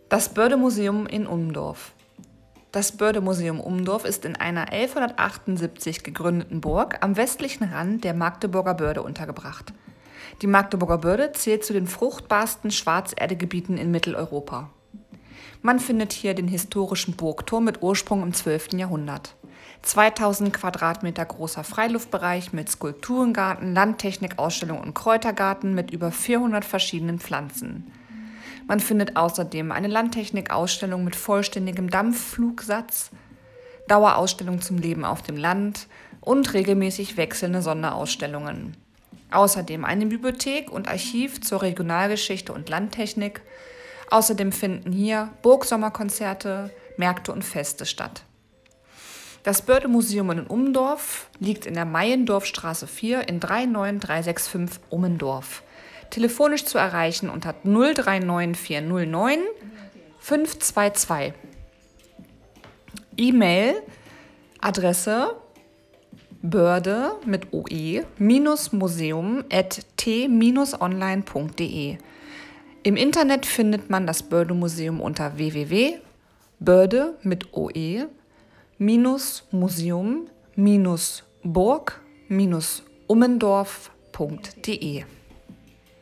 Das Bördemuseum in Umdorf. Das Bördemuseum Umdorf ist in einer 1178 gegründeten Burg am westlichen Rand der Magdeburger Börde untergebracht. Die Magdeburger Börde zählt zu den fruchtbarsten Schwarzerdegebieten in Mitteleuropa. Man findet hier den historischen Burgturm mit Ursprung im 12. Jahrhundert. 2000 Quadratmeter großer Freiluftbereich mit Skulpturengarten, Landtechnikausstellung und Kräutergarten mit über 400 verschiedenen Pflanzen. Man findet außerdem eine Landtechnikausstellung mit vollständigem Dampfflugsatz, Dauerausstellung zum Leben auf dem Land und regelmäßig wechselnde Sonderausstellungen. Außerdem eine Bibliothek und Archiv zur Regionalgeschichte und Landtechnik. Außerdem finden hier Burgsommerkonzerte, Märkte und Feste statt. Das Bördemuseum in Umdorf liegt in der Meiendorfstraße 4 in 39365 Ummendorf. Telefonisch zu erreichen unter 039409 522. E-Mail, Adresse börde mit oe museum@t-online.de. Im Internet findet man das Bördemuseum unter www.börde mit oe museum-burg-ummendorf.de.